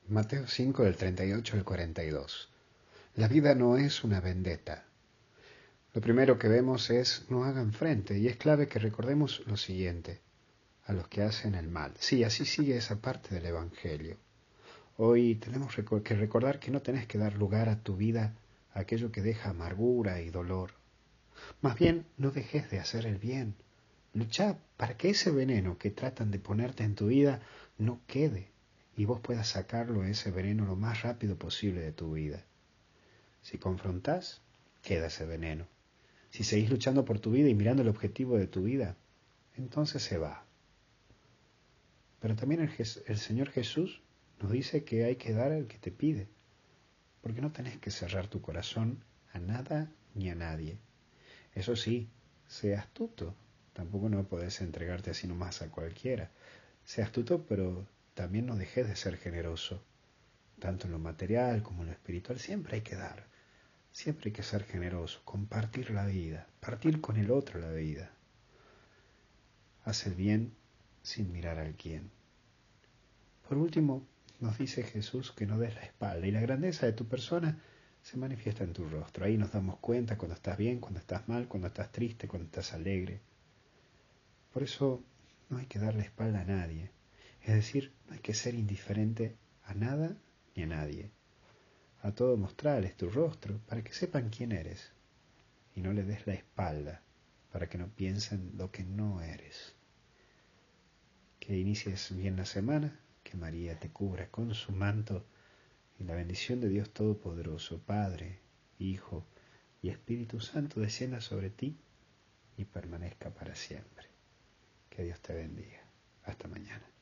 Mateo 5 del 38 al 42. La vida no es una vendetta. Lo primero que vemos es no hagan frente, y es clave que recordemos lo siguiente: a los que hacen el mal. Sí, así sigue esa parte del Evangelio. Hoy tenemos que recordar que no tenés que dar lugar a tu vida a aquello que deja amargura y dolor. Más bien, no dejes de hacer el bien. Luchá para que ese veneno que tratan de ponerte en tu vida no quede y vos puedas sacarlo, ese veneno, lo más rápido posible de tu vida. Si confrontás, queda ese veneno. Si seguís luchando por tu vida y mirando el objetivo de tu vida, entonces se va. Pero también el Señor Jesús nos dice que hay que dar al que te pide, porque no tenés que cerrar tu corazón a nada ni a nadie. Eso sí, sé astuto. Tampoco no podés entregarte así nomás a cualquiera. Sé astuto, pero también no dejes de ser generoso. Tanto en lo material como en lo espiritual, siempre hay que dar. Siempre hay que ser generoso, compartir la vida, partir con el otro la vida. Haz el bien sin mirar al quién. Por último, nos dice Jesús que no des la espalda, y la grandeza de tu persona se manifiesta en tu rostro. Ahí nos damos cuenta cuando estás bien, cuando estás mal, cuando estás triste, cuando estás alegre. Por eso no hay que dar la espalda a nadie. Es decir, no hay que ser indiferente a nada ni a nadie. A todo mostrarles tu rostro para que sepan quién eres, y no le des la espalda para que no piensen lo que no eres. Que inicies bien la semana, que María te cubra con su manto, y la bendición de Dios Todopoderoso, Padre, Hijo y Espíritu Santo descienda sobre ti y permanezca para siempre. Que Dios te bendiga. Hasta mañana.